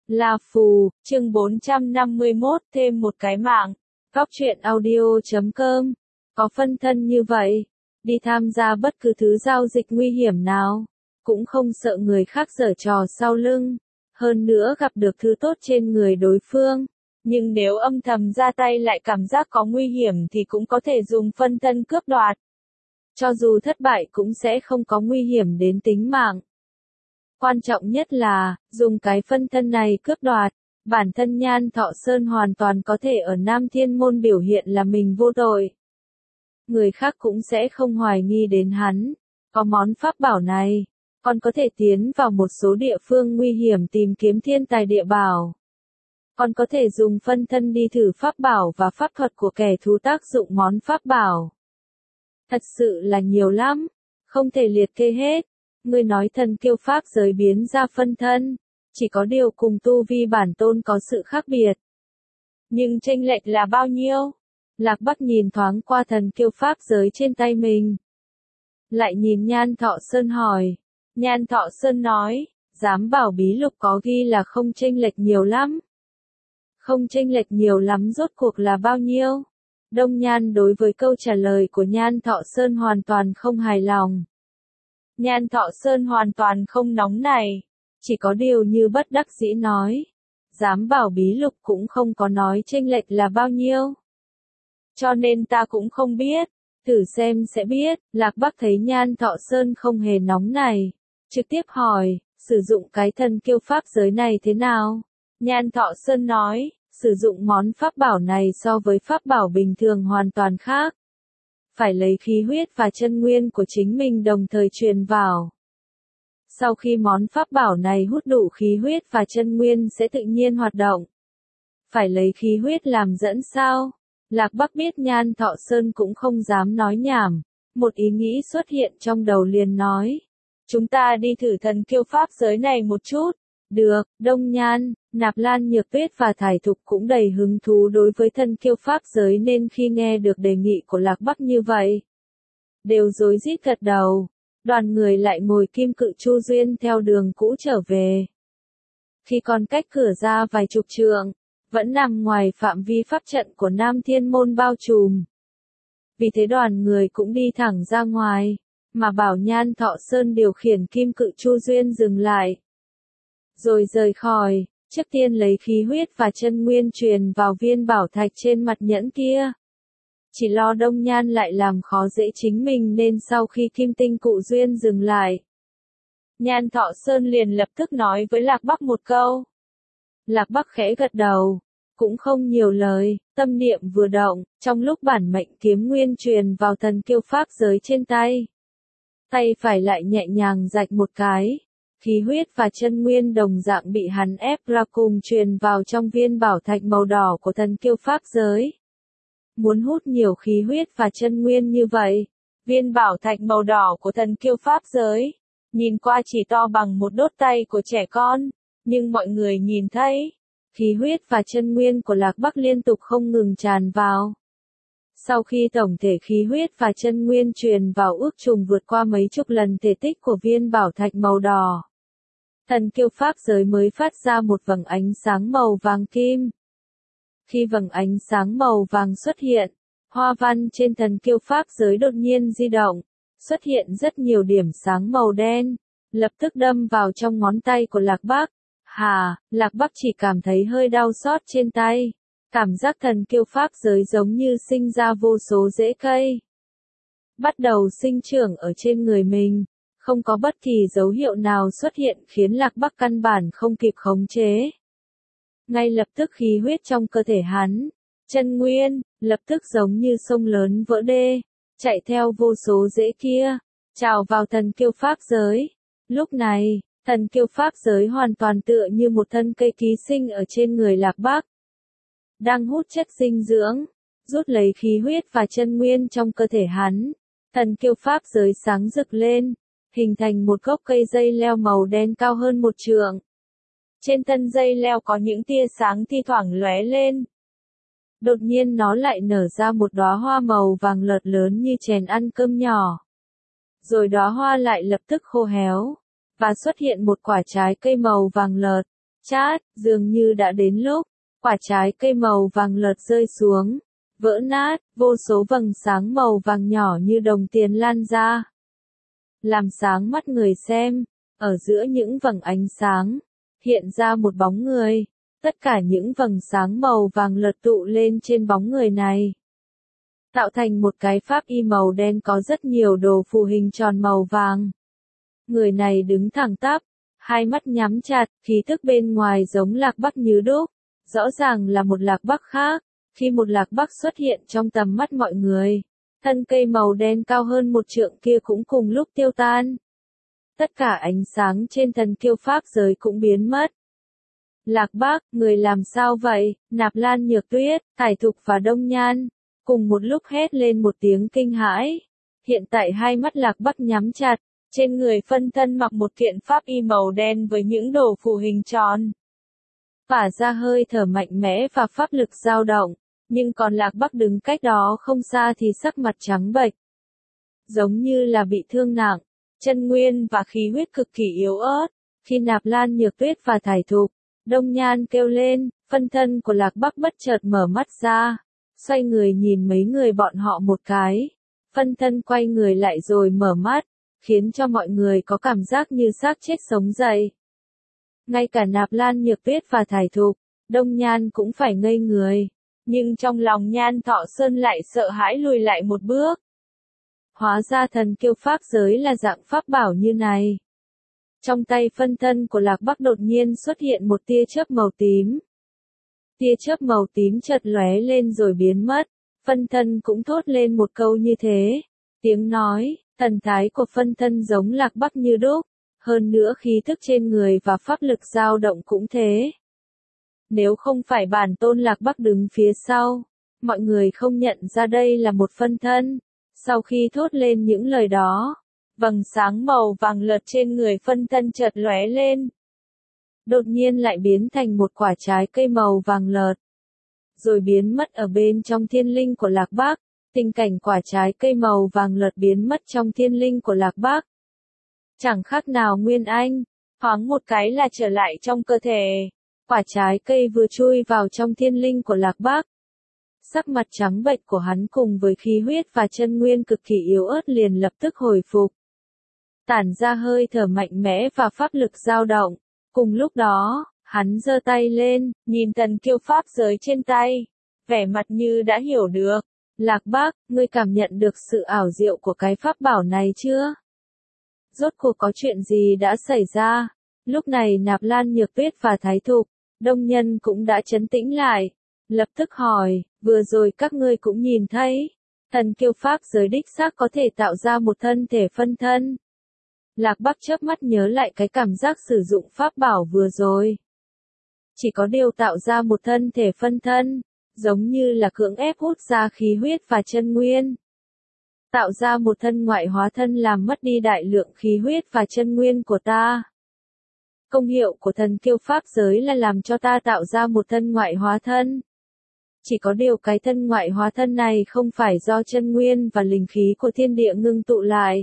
Là phù, chương 451, thêm một cái mạng. Góc truyện audio.com. Có phân thân như vậy, đi tham gia bất cứ thứ giao dịch nguy hiểm nào, cũng không sợ người khác giở trò sau lưng, hơn nữa gặp được thứ tốt trên người đối phương. Nhưng nếu âm thầm ra tay lại cảm giác có nguy hiểm thì cũng có thể dùng phân thân cướp đoạt. Cho dù thất bại cũng sẽ không có nguy hiểm đến tính mạng. Quan trọng nhất là, dùng cái phân thân này cướp đoạt, bản thân Nhan Thọ Sơn hoàn toàn có thể ở Nam Thiên Môn biểu hiện là mình vô tội. Người khác cũng sẽ không hoài nghi đến hắn. Có món pháp bảo này, còn có thể tiến vào một số địa phương nguy hiểm tìm kiếm thiên tài địa bảo. Còn có thể dùng phân thân đi thử pháp bảo và pháp thuật của kẻ thù tác dụng món pháp bảo. Thật sự là nhiều lắm, không thể liệt kê hết. Ngươi nói thần kiêu pháp giới biến ra phân thân, chỉ có điều cùng tu vi bản tôn có sự khác biệt. Nhưng chênh lệch là bao nhiêu? Lạc Bắc nhìn thoáng qua thần kiêu pháp giới trên tay mình. Lại nhìn Nhan Thọ Sơn hỏi. Nhan Thọ Sơn nói, giám bảo bí lục có ghi là không chênh lệch nhiều lắm. Không chênh lệch nhiều lắm rốt cuộc là bao nhiêu? Đông Nhan đối với câu trả lời của Nhan Thọ Sơn hoàn toàn không hài lòng. Nhan Thọ Sơn hoàn toàn không nóng này, chỉ có điều như bất đắc dĩ nói. Giám bảo bí lục cũng không có nói chênh lệch là bao nhiêu. Cho nên ta cũng không biết, thử xem sẽ biết. Lạc Bắc thấy Nhan Thọ Sơn không hề nóng này, trực tiếp hỏi, sử dụng cái thần kiêu pháp giới này thế nào? Nhan Thọ Sơn nói, sử dụng món pháp bảo này so với pháp bảo bình thường hoàn toàn khác. Phải lấy khí huyết và chân nguyên của chính mình đồng thời truyền vào. Sau khi món pháp bảo này hút đủ khí huyết và chân nguyên sẽ tự nhiên hoạt động. Phải lấy khí huyết làm dẫn sao? Lạc Bắc biết Nhan Thọ Sơn cũng không dám nói nhảm. Một ý nghĩ xuất hiện trong đầu liền nói. Chúng ta đi thử thần kiêu pháp giới này một chút. Được, Đông Nhan, Nạp Lan Nhược Tuyết và Thải Thục cũng đầy hứng thú đối với thần kiêu pháp giới nên khi nghe được đề nghị của Lạc Bắc như vậy, đều rối rít gật đầu. Đoàn người lại ngồi kim cự chu duyên theo đường cũ trở về. Khi còn cách cửa ra vài chục trượng, vẫn nằm ngoài phạm vi pháp trận của Nam Thiên Môn bao trùm. Vì thế đoàn người cũng đi thẳng ra ngoài, mà bảo Nhan Thọ Sơn điều khiển kim cự chu duyên dừng lại. Rồi rời khỏi, trước tiên lấy khí huyết và chân nguyên truyền vào viên bảo thạch trên mặt nhẫn kia. Chỉ lo Đông Nhan lại làm khó dễ chính mình nên sau khi kim tinh cụ duyên dừng lại, Nhan Thọ Sơn liền lập tức nói với Lạc Bắc một câu. Lạc Bắc khẽ gật đầu, cũng không nhiều lời, tâm niệm vừa động, trong lúc bản mệnh kiếm nguyên truyền vào thần kiêu pháp giới trên tay. Tay phải lại nhẹ nhàng rạch một cái. Khí huyết và chân nguyên đồng dạng bị hắn ép ra cùng truyền vào trong viên bảo thạch màu đỏ của thần kiêu pháp giới. Muốn hút nhiều khí huyết và chân nguyên như vậy, viên bảo thạch màu đỏ của thần kiêu pháp giới, nhìn qua chỉ to bằng một đốt tay của trẻ con, nhưng mọi người nhìn thấy, khí huyết và chân nguyên của Lạc Bắc liên tục không ngừng tràn vào. Sau khi tổng thể khí huyết và chân nguyên truyền vào ước chừng vượt qua mấy chục lần thể tích của viên bảo thạch màu đỏ, thần kiêu pháp giới mới phát ra một vầng ánh sáng màu vàng kim. Khi vầng ánh sáng màu vàng xuất hiện, hoa văn trên thần kiêu pháp giới đột nhiên di động, xuất hiện rất nhiều điểm sáng màu đen, lập tức đâm vào trong ngón tay của Lạc Bắc. Lạc Bắc chỉ cảm thấy hơi đau xót trên tay. Cảm giác thần kiêu pháp giới giống như sinh ra vô số rễ cây. Bắt đầu sinh trưởng ở trên người mình. Không có bất kỳ dấu hiệu nào xuất hiện khiến Lạc Bắc căn bản không kịp khống chế. Ngay lập tức khí huyết trong cơ thể hắn, chân nguyên, lập tức giống như sông lớn vỡ đê, chạy theo vô số rễ kia, trào vào thần kiêu pháp giới. Lúc này, thần kiêu pháp giới hoàn toàn tựa như một thân cây ký sinh ở trên người Lạc Bắc. Đang hút chất dinh dưỡng, rút lấy khí huyết và chân nguyên trong cơ thể hắn. Thần kiêu pháp giới sáng rực lên, hình thành một gốc cây dây leo màu đen cao hơn một trượng. Trên thân dây leo có những tia sáng thi thoảng lóe lên. Đột nhiên nó lại nở ra một đóa hoa màu vàng lợt lớn như chén ăn cơm nhỏ. Rồi đóa hoa lại lập tức khô héo, và xuất hiện một quả trái cây màu vàng lợt. Chát, dường như đã đến lúc, quả trái cây màu vàng lợt rơi xuống, vỡ nát, vô số vầng sáng màu vàng nhỏ như đồng tiền lan ra. Làm sáng mắt người xem, ở giữa những vầng ánh sáng, hiện ra một bóng người. Tất cả những vầng sáng màu vàng lợt tụ lên trên bóng người này, tạo thành một cái pháp y màu đen có rất nhiều đồ phù hình tròn màu vàng. Người này đứng thẳng tắp, hai mắt nhắm chặt, khí tức bên ngoài giống lạc bắc như đúc, rõ ràng là một lạc bắc khác. Khi một lạc bắc xuất hiện trong tầm mắt mọi người, thân cây màu đen cao hơn một trượng kia cũng cùng lúc tiêu tan. Tất cả ánh sáng trên thần kiêu pháp giới cũng biến mất. Lạc Bắc, người làm sao vậy? Nạp Lan Nhược Tuyết, Thải Thục và Đông Nhan cùng một lúc hét lên một tiếng kinh hãi. Hiện tại hai mắt Lạc Bắc nhắm chặt, trên người phân thân mặc một kiện pháp y màu đen với những đồ phù hình tròn. Phả ra hơi thở mạnh mẽ và pháp lực dao động, nhưng còn Lạc Bắc đứng cách đó không xa thì sắc mặt trắng bệch, giống như là bị thương nặng, chân nguyên và khí huyết cực kỳ yếu ớt. Khi Nạp Lan Nhược Tuyết và Thải Thục, Đông Nhan kêu lên, phân thân của Lạc Bắc bất chợt mở mắt ra, xoay người nhìn mấy người bọn họ một cái, phân thân quay người lại rồi mở mắt, khiến cho mọi người có cảm giác như xác chết sống dậy. Ngay cả Nạp Lan Nhược Tuyết và Thải Thục, Đông Nhan cũng phải ngây người, nhưng trong lòng Nhan Thọ Sơn lại sợ hãi lùi lại một bước. Hóa ra thần kiêu pháp giới là dạng pháp bảo như này. Trong tay phân thân của Lạc Bắc đột nhiên xuất hiện một tia chớp màu tím. Tia chớp màu tím chợt lóe lên rồi biến mất, phân thân cũng thốt lên một câu như thế. Tiếng nói, thần thái của phân thân giống Lạc Bắc như đúc, hơn nữa khí thức trên người và pháp lực dao động cũng thế. Nếu không phải bản tôn Lạc Bắc đứng phía sau, mọi người không nhận ra đây là một phân thân. Sau khi thốt lên những lời đó, vầng sáng màu vàng lợt trên người phân thân chợt lóe lên. Đột nhiên lại biến thành một quả trái cây màu vàng lợt, rồi biến mất ở bên trong thiên linh của Lạc Bắc. Tình cảnh quả trái cây màu vàng lợt biến mất trong thiên linh của Lạc Bắc, chẳng khác nào Nguyên Anh, thoáng một cái là trở lại trong cơ thể. Quả trái cây vừa chui vào trong thiên linh của Lạc Bắc, sắc mặt trắng bệch của hắn cùng với khí huyết và chân nguyên cực kỳ yếu ớt liền lập tức hồi phục, tản ra hơi thở mạnh mẽ và pháp lực dao động. Cùng lúc đó, hắn giơ tay lên, nhìn thần kiêu pháp giới trên tay, vẻ mặt như đã hiểu được. Lạc Bắc, ngươi cảm nhận được sự ảo diệu của cái pháp bảo này chưa? Rốt cuộc có chuyện gì đã xảy ra? Lúc này Nạp Lan Nhược Tuyết và Thái Thục, Đông Nhân cũng đã trấn tĩnh lại, lập tức hỏi, vừa rồi các ngươi cũng nhìn thấy, thần kiêu pháp giới đích xác có thể tạo ra một thân thể phân thân. Lạc Bắc chớp mắt nhớ lại cái cảm giác sử dụng pháp bảo vừa rồi. Chỉ có điều tạo ra một thân thể phân thân, giống như là cưỡng ép hút ra khí huyết và chân nguyên. Tạo ra một thân ngoại hóa thân làm mất đi đại lượng khí huyết và chân nguyên của ta. Công hiệu của thần kiêu pháp giới là làm cho ta tạo ra một thân ngoại hóa thân. Chỉ có điều cái thân ngoại hóa thân này không phải do chân nguyên và linh khí của thiên địa ngưng tụ lại,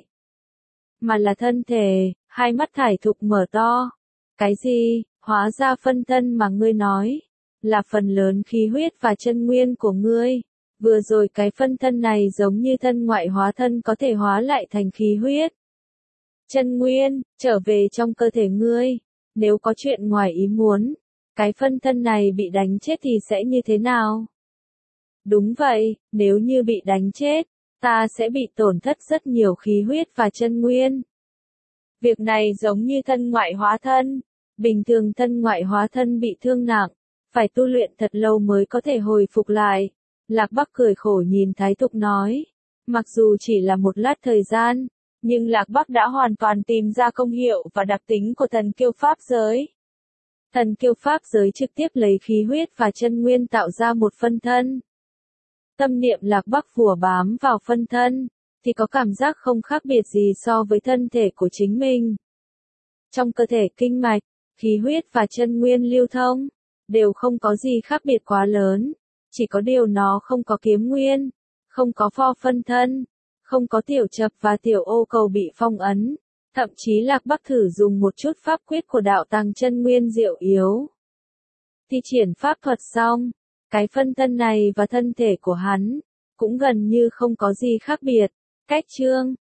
mà là thân thể. Hai mắt Thải Thục mở to. Cái gì? Hóa ra phân thân mà ngươi nói là phần lớn khí huyết và chân nguyên của ngươi. Vừa rồi cái phân thân này giống như thân ngoại hóa thân có thể hóa lại thành khí huyết, chân nguyên, trở về trong cơ thể ngươi. Nếu có chuyện ngoài ý muốn, cái phân thân này bị đánh chết thì sẽ như thế nào? Đúng vậy, nếu như bị đánh chết, ta sẽ bị tổn thất rất nhiều khí huyết và chân nguyên. Việc này giống như thân ngoại hóa thân. Bình thường thân ngoại hóa thân bị thương nặng, phải tu luyện thật lâu mới có thể hồi phục lại. Lạc Bắc cười khổ nhìn Thái Thục nói, mặc dù chỉ là một lát thời gian, nhưng Lạc Bắc đã hoàn toàn tìm ra công hiệu và đặc tính của thần kiêu pháp giới. Thần kiêu pháp giới trực tiếp lấy khí huyết và chân nguyên tạo ra một phân thân. Tâm niệm Lạc Bắc phủa bám vào phân thân, thì có cảm giác không khác biệt gì so với thân thể của chính mình. Trong cơ thể kinh mạch, khí huyết và chân nguyên lưu thông, đều không có gì khác biệt quá lớn. Chỉ có điều nó không có kiếm nguyên, không có pho phân thân, không có tiểu chập và tiểu ô cầu bị phong ấn. Thậm chí Lạc Bắc thử dùng một chút pháp quyết của đạo tàng chân nguyên diệu yếu. Thi triển pháp thuật xong, cái phân thân này và thân thể của hắn cũng gần như không có gì khác biệt. Cách chương